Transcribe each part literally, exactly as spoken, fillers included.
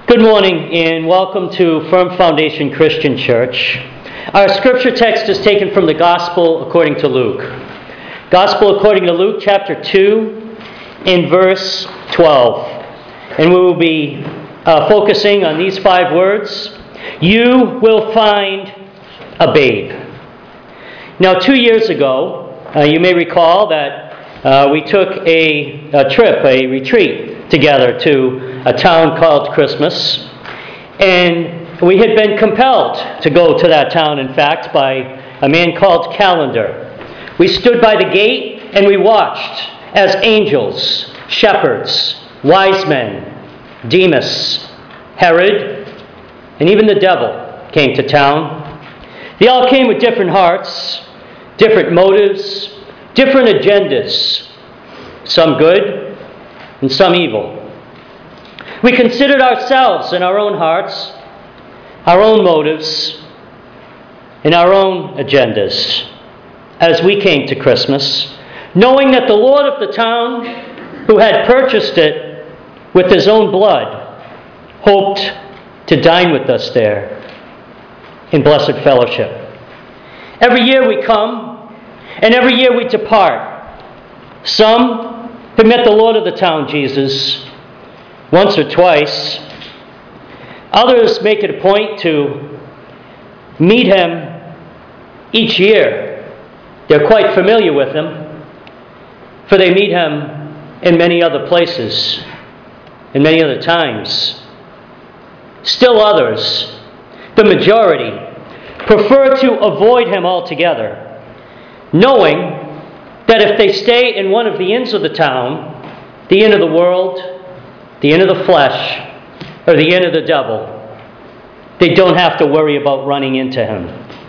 Good morning and welcome to Firm Foundation Christian Church. Our scripture text is taken from the Gospel according to Luke. Gospel according to Luke chapter two in verse twelve. And we will be uh, focusing on these five words. You will find a babe. Now two years ago, uh, you may recall that uh, we took a, a trip, a retreat together to a town called Christmas, and we had been compelled to go to that town, in fact, by a man called Calendar. We stood by the gate and we watched as angels, shepherds, wise men, Demas, Herod, and even the devil came to town. They all came with different hearts, different motives, different agendas, some good and some evil. We considered ourselves and our own hearts, our own motives, and our own agendas as we came to Christmas, knowing that the Lord of the town, who had purchased it with his own blood, hoped to dine with us there in blessed fellowship. Every year we come, and every year we depart. Some have met the Lord of the town, Jesus, once or twice. Others make it a point to meet him each year. They're quite familiar with him, for they meet him in many other places, in many other times. Still others, the majority, prefer to avoid him altogether, knowing that if they stay in one of the inns of the town, the inn of the world, the inn of the flesh, or the inn of the devil, they don't have to worry about running into him.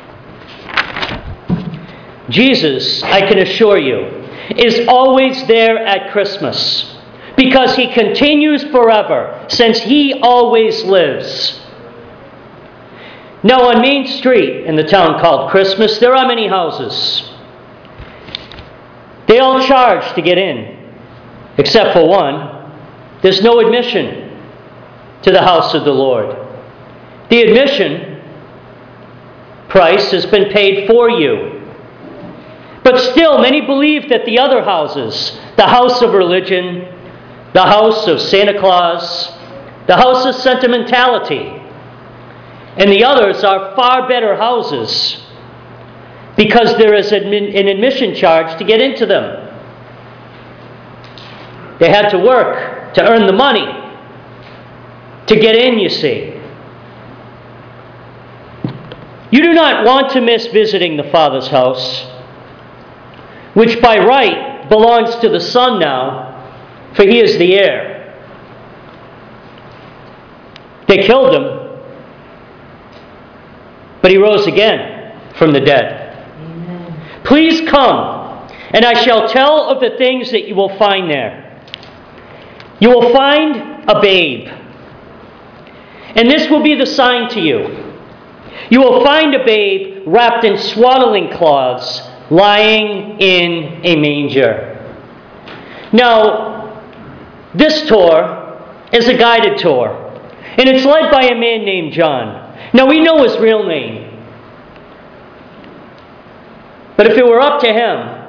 Jesus, I can assure you, is always there at Christmas because he continues forever, since he always lives. Now, on Main Street in the town called Christmas, there are many houses. They all charge to get in, except for one. There's no admission to the house of the Lord. The admission price has been paid for you. But still, many believe that the other houses, the house of religion, the house of Santa Claus, the house of sentimentality, and the others are far better houses because there is an admission charge to get into them. They had to work to earn the money to get in, you see. You do not want to miss visiting the Father's house, which by right belongs to the Son now, for he is the heir. They killed him, but he rose again from the dead. Amen. Please come, and I shall tell of the things that you will find there. You will find a babe, and this will be the sign to you. You will find a babe wrapped in swaddling cloths, lying in a manger. Now, this tour is a guided tour, and it's led by a man named John. Now, we know his real name, but if it were up to him,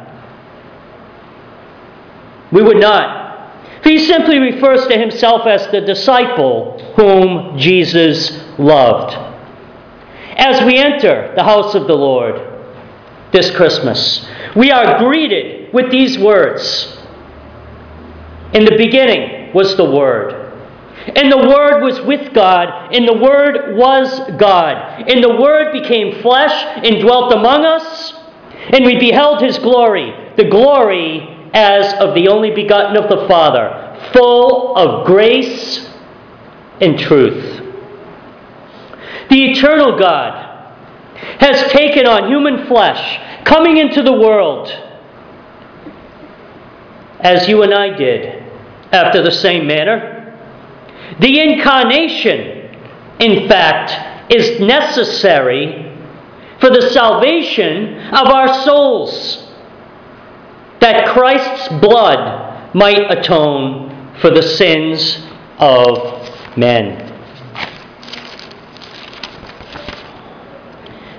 we would not. He simply refers to himself as the disciple whom Jesus loved. As we enter the house of the Lord this Christmas, we are greeted with these words. In the beginning was the Word, and the Word was with God, and the Word was God. And the Word became flesh and dwelt among us, and we beheld his glory, the glory as of the only begotten of the Father, full of grace and truth. The eternal God has taken on human flesh, coming into the world as you and I did, after the same manner. The incarnation, in fact, is necessary for the salvation of our souls, that Christ's blood might atone for the sins of men.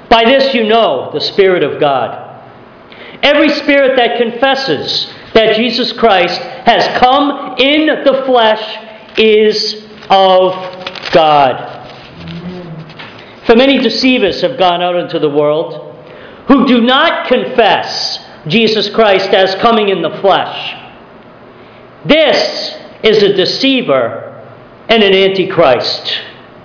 By this you know the Spirit of God. Every spirit that confesses that Jesus Christ has come in the flesh is of God. For many deceivers have gone out into the world who do not confess Jesus Christ as coming in the flesh. This is a deceiver and an antichrist.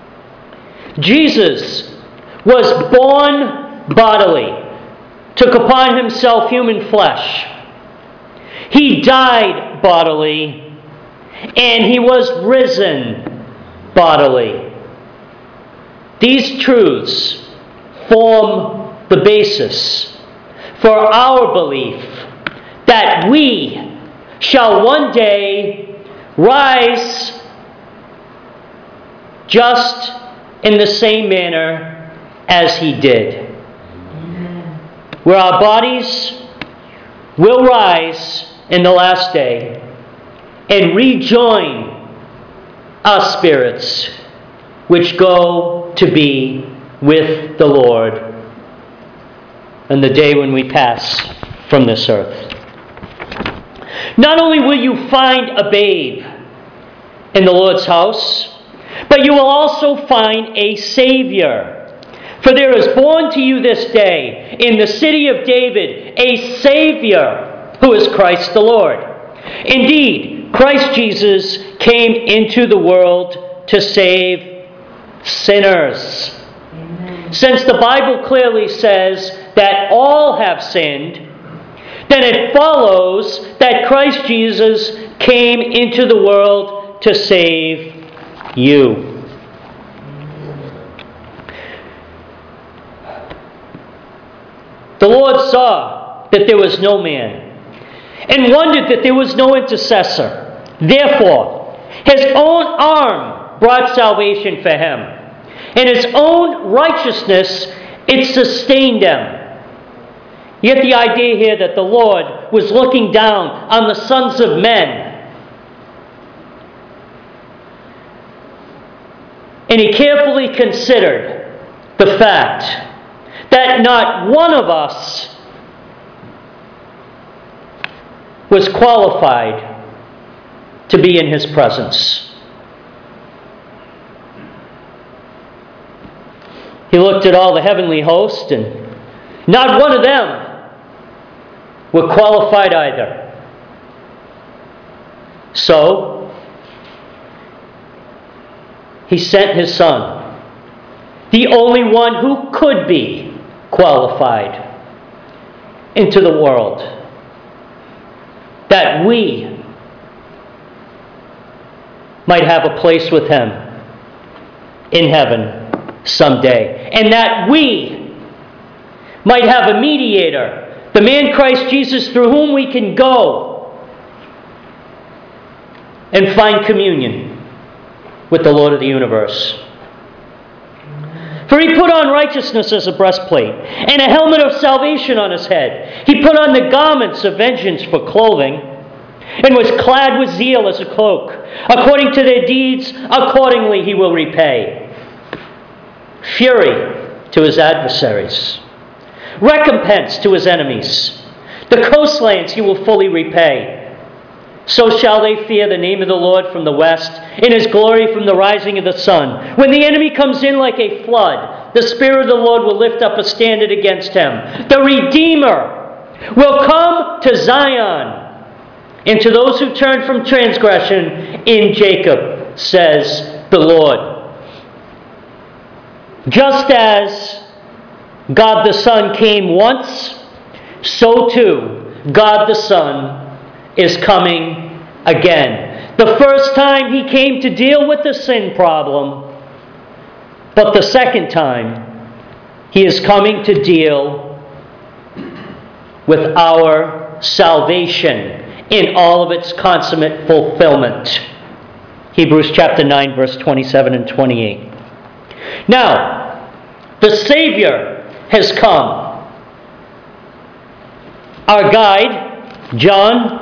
Jesus was born bodily, took upon himself human flesh. He died bodily, and he was risen bodily. These truths form the basis for our belief that we shall one day rise just in the same manner as he did. Where our bodies will rise in the last day and rejoin our spirits, which go to be with the Lord on the day when we pass from this earth. Not only will you find a babe in the Lord's house, but you will also find a Savior. For there is born to you this day in the city of David a Savior who is Christ the Lord. Indeed, Christ Jesus came into the world to save sinners. Amen. Since the Bible clearly says that all have sinned, then it follows that Christ Jesus came into the world to save you. The Lord saw that there was no man and wondered that there was no intercessor. Therefore, his own arm brought salvation for him. In his own righteousness, it sustained him. You get the idea here that the Lord was looking down on the sons of men. And he carefully considered the fact that not one of us was qualified to be in his presence. He looked at all the heavenly host, and not one of them were qualified either. So, he sent his Son, the only one who could be qualified, into the world, that we might have a place with him in heaven someday, and that we might have a mediator, the man Christ Jesus, through whom we can go and find communion with the Lord of the universe. For he put on righteousness as a breastplate, and a helmet of salvation on his head. He put on the garments of vengeance for clothing, and was clad with zeal as a cloak. According to their deeds, accordingly he will repay. Fury to his adversaries, recompense to his enemies. The coastlands he will fully repay. So shall they fear the name of the Lord from the west, in his glory from the rising of the sun. When the enemy comes in like a flood, the Spirit of the Lord will lift up a standard against him. The Redeemer will come to Zion, and to those who turn from transgression in Jacob, says the Lord. Just as God the Son came once, so too God the Son is coming again. The first time he came to deal with the sin problem, but the second time he is coming to deal with our salvation in all of its consummate fulfillment. Hebrews chapter nine, verse twenty-seven and twenty-eight. Now, the Savior has come. Our guide, John,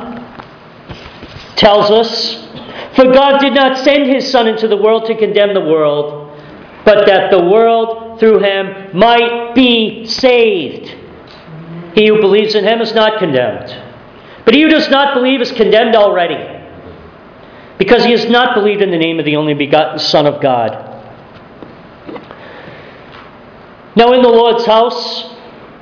tells us, "For God did not send his Son into the world to condemn the world, but that the world through him might be saved. He who believes in him is not condemned. But he who does not believe is condemned already, because he has not believed in the name of the only begotten Son of God. Now in the Lord's house,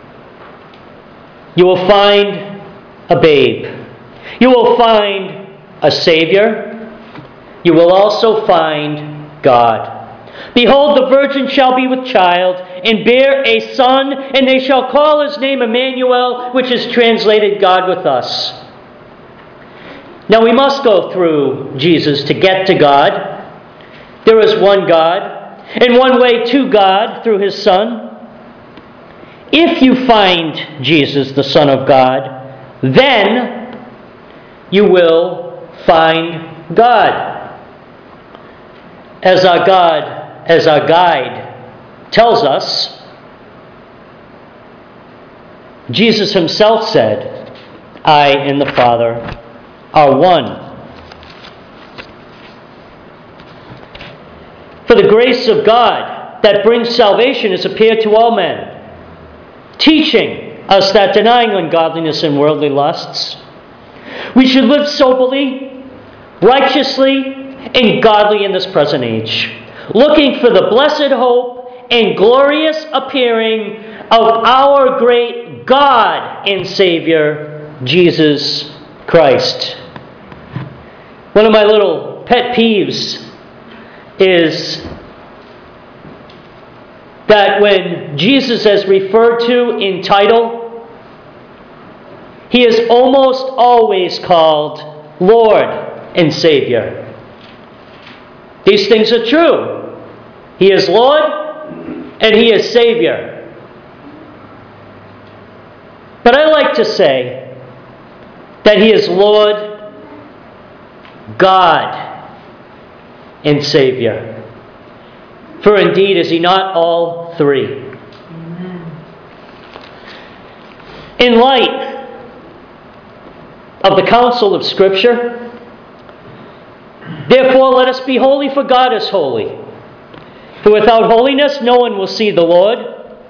you will find a babe. You will find a Savior. You will also find God. Behold, the virgin shall be with child, and bear a son, and they shall call his name Emmanuel, which is translated God with us. Now we must go through Jesus to get to God. There is one God, and one way to God through his Son. If you find Jesus, the Son of God, then you will find God. As our God, as our guide tells us, Jesus himself said, I and the Father are one. For the grace of God that brings salvation has appeared to all men, teaching us that denying ungodliness and worldly lusts, we should live soberly, righteously, and godly in this present age, looking for the blessed hope and glorious appearing of our great God and Savior, Jesus Christ. One of my little pet peeves is that when Jesus is referred to in title, he is almost always called Lord and Savior. These things are true. He is Lord and he is Savior. But I like to say that he is Lord, God, and Savior. For indeed, is he not all three? Amen. In light of the counsel of Scripture, therefore let us be holy, for God is holy. For without holiness no one will see the Lord.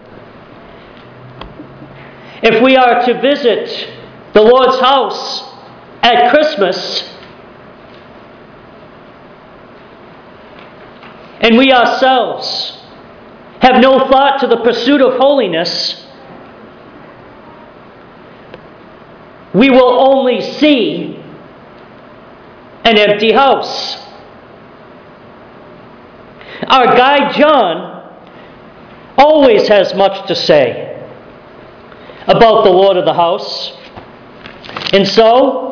If we are to visit the Lord's house at Christmas, and we ourselves have no thought to the pursuit of holiness, we will only see an empty house. Our guide John always has much to say about the Lord of the house. And so,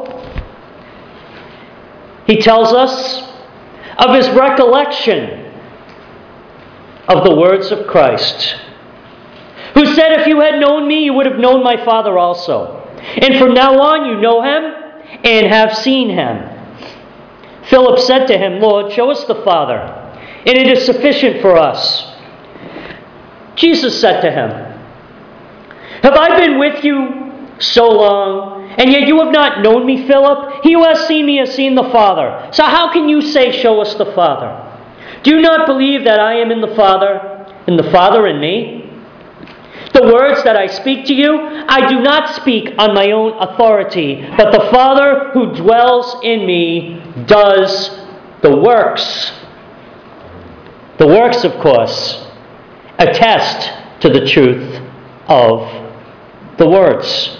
he tells us of his recollection of the words of Christ, who said, if you had known me, you would have known my Father also. And from now on you know him and have seen him. Philip said to him, Lord, show us the Father, and it is sufficient for us. Jesus said to him, have I been with you so long, and yet you have not known me, Philip? He who has seen me has seen the Father. So how can you say, show us the Father? Do you not believe that I am in the Father, and the Father in me? The words that I speak to you, I do not speak on my own authority, but the Father who dwells in me does the works. The works, of course, attest to the truth of the words.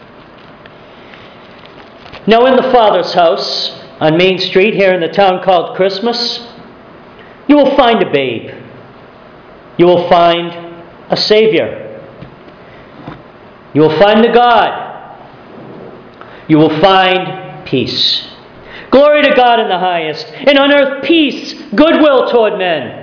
Now in the Father's house on Main Street here in the town called Christmas, you will find a babe. You will find a Savior. You will find the God. You will find peace. Glory to God in the highest, and on earth peace, goodwill toward men.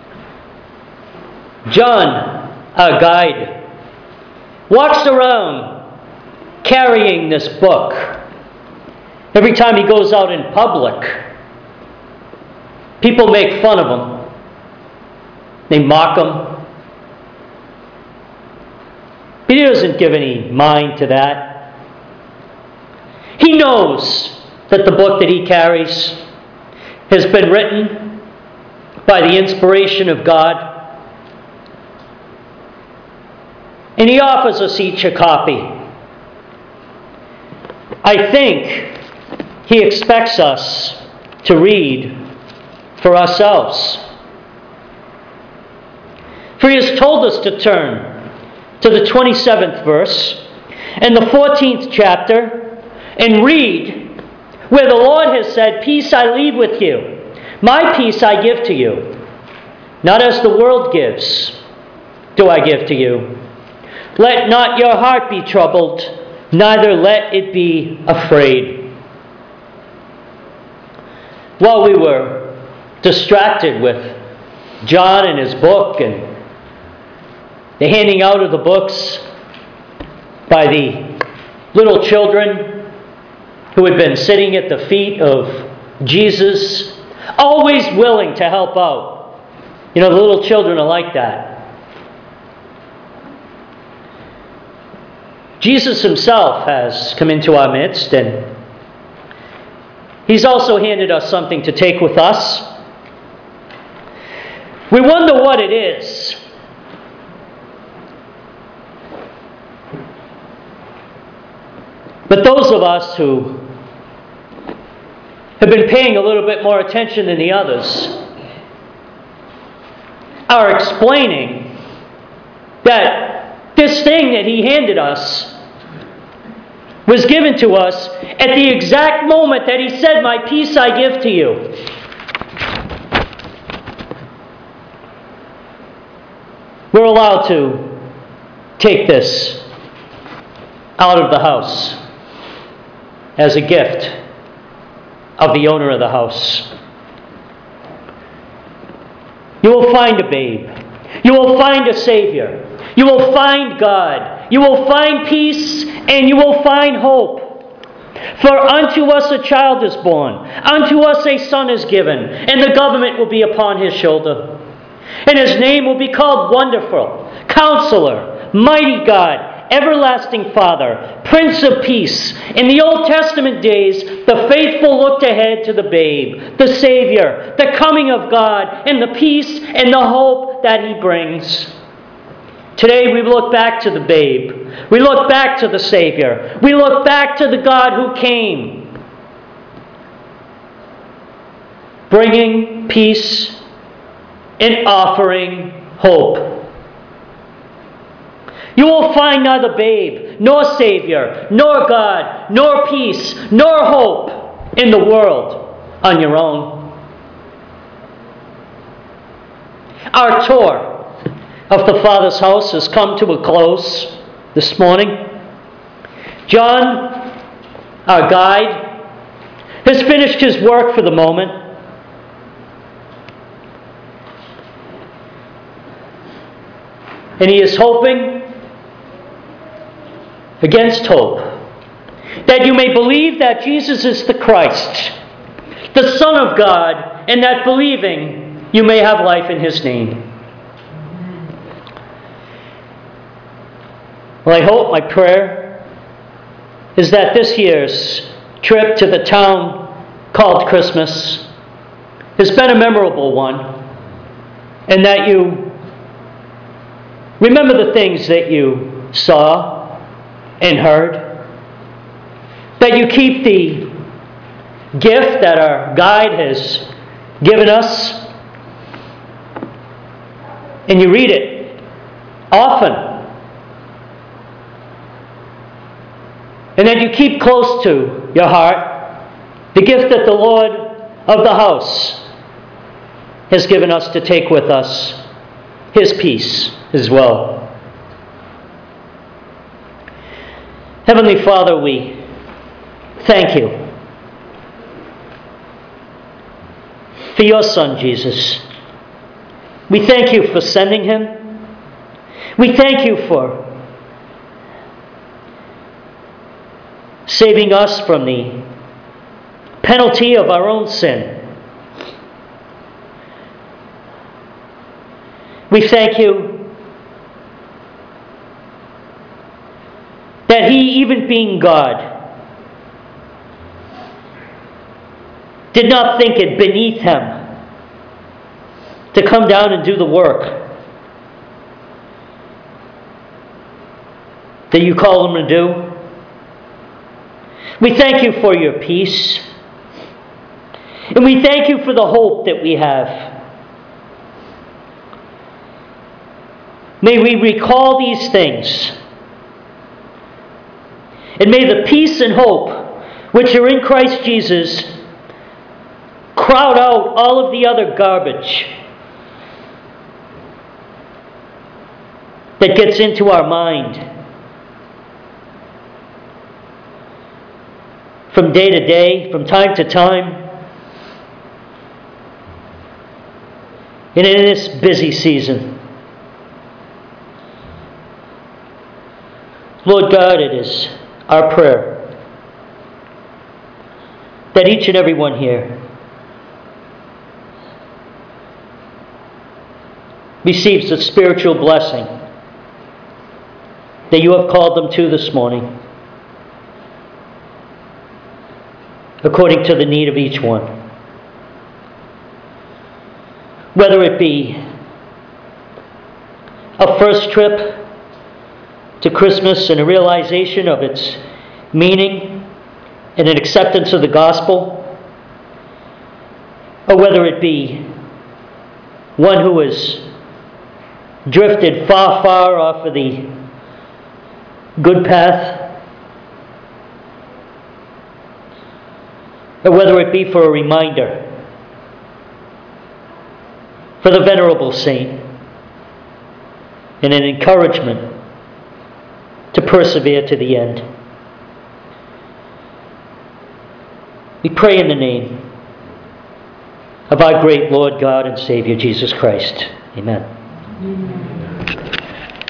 John, our guide, walks around carrying this book. Every time he goes out in public, people make fun of him. They mock him. But he doesn't give any mind to that. He knows that the book that he carries has been written by the inspiration of God. And He offers us each a copy. I think He expects us to read for ourselves. For He has told us to turn to the twenty-seventh verse and the fourteenth chapter and read where the Lord has said, "Peace I leave with you, my peace I give to you. Not as the world gives, do I give to you. Let not your heart be troubled, neither let it be afraid." While we were distracted with John and his book and the handing out of the books by the little children who had been sitting at the feet of Jesus, always willing to help out. You know, the little children are like that. Jesus Himself has come into our midst, and He's also handed us something to take with us. We wonder what it is. But those of us who have been paying a little bit more attention than the others are explaining that this thing that He handed us was given to us at the exact moment that He said, "My peace I give to you." We're allowed to take this out of the house as a gift of the owner of the house. You will find a babe. You will find a Savior. You will find God. You will find peace, and you will find hope. For unto us a child is born, unto us a son is given, and the government will be upon His shoulder. And His name will be called Wonderful, Counselor, Mighty God, Everlasting Father, Prince of Peace. In the Old Testament days, the faithful looked ahead to the babe, the Savior, the coming of God, and the peace and the hope that He brings. Today we look back to the babe. We look back to the Savior. We look back to the God who came, bringing peace and offering hope. You will find neither babe, nor Savior, nor God, nor peace, nor hope in the world on your own. Our tour of the Father's house has come to a close this morning. John, our guide, has finished his work for the moment. And he is hoping against hope that you may believe that Jesus is the Christ, the Son of God, and that believing you may have life in His name. Well, I hope, my prayer is that this year's trip to the town called Christmas has been a memorable one, and that you remember the things that you saw and heard, that you keep the gift that our guide has given us, and you read it often. And that you keep close to your heart the gift that the Lord of the house has given us to take with us, His peace as well. Heavenly Father, we thank You for Your Son, Jesus. We thank You for sending Him. We thank You for saving us from the penalty of our own sin. We thank You that He, even being God, did not think it beneath Him to come down and do the work that you call them to do. We thank you for your peace. And we thank you for the hope that we have. May we recall these things. And may the peace and hope which are in Christ Jesus crowd out all of the other garbage that gets into our mind from day to day, from time to time, and in this busy season. Lord God, it is our prayer that each and every one here receives the spiritual blessing that you have called them to this morning, according to the need of each one. Whether it be a first trip to Christmas and a realization of its meaning and an acceptance of the gospel, or whether it be one who has drifted far, far off of the good path, or whether it be for a reminder for the venerable saint and an encouragement to persevere to the end. We pray in the name of our great Lord God and Savior Jesus Christ. Amen. Amen.